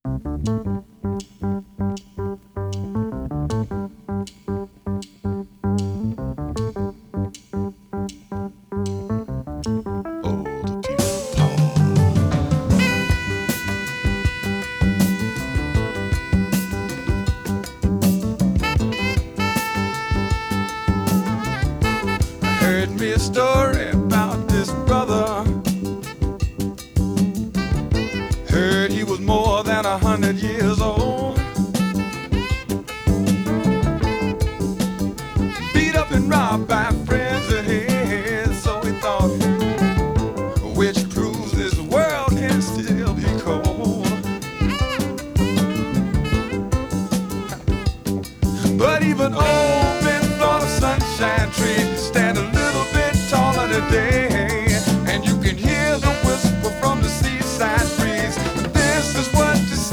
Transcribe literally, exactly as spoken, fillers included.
Heard me a story about this brother. Heard he was more than a hundred